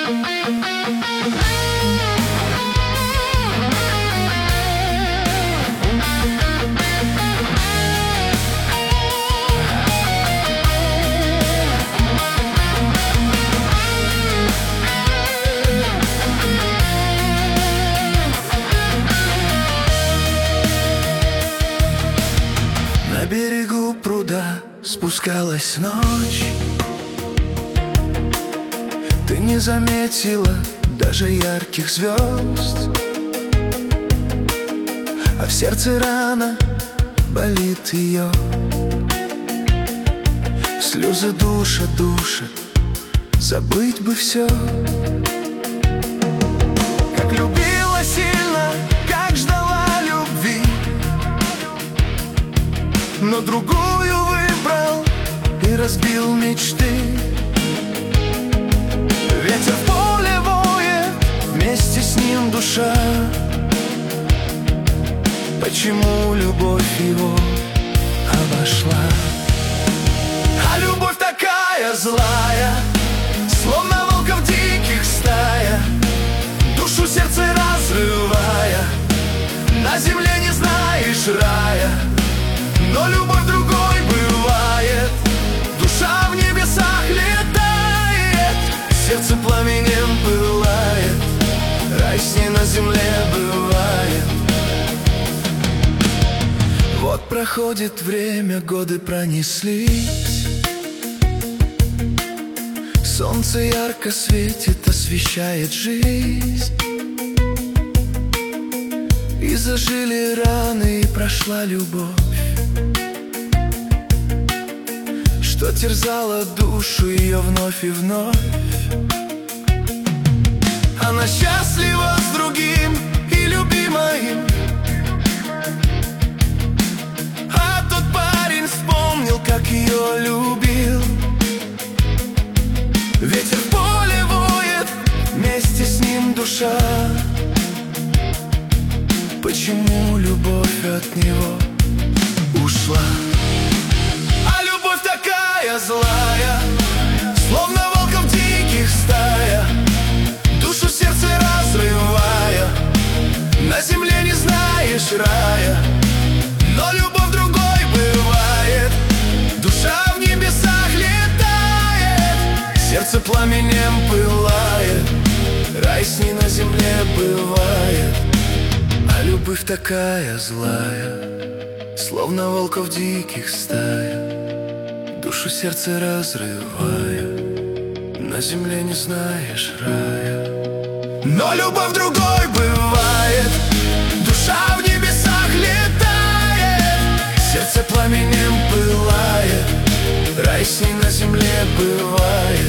На берегу пруда спускалась ночь. Ты не заметила даже ярких звезд, а в сердце рана болит ее. Слезы душат, забыть бы все. Как любила сильно, как ждала любви, но другую выбрал и разбил мечты. Ветер в поле воет, вместе с ним душа. Почему любовь его обошла? А любовь такая злая, словно волков диких стая, душу сердце разрывая. На земле не знаешь рая, но любовь другой бывает. Душа в небесах летает, сердце пламенем пылает, рай с ней на земле бывает. Вот проходит время, годы пронеслись, солнце ярко светит, освещает жизнь. И зажили раны, и прошла любовь, что терзала душу ее вновь и вновь. Она счастлива с другим и любимой, а тот парень вспомнил, как ее любил. Ветер в поле воет, вместе с ним душа. Почему любовь от него ушла? А любовь такая злая, словно волков диких стая, душу в сердце разрывая. На земле не знаешь рая, но любовь другой бывает. Душа в небесах летает, сердце пламенем пылает, рай с ней на земле бывает. А любовь такая злая, словно волков диких стая, душу сердце разрывая. На земле не знаешь рая, но любовь другой бывает. Душа в небесах летает, сердце пламенем пылает, рай с ней на земле бывает.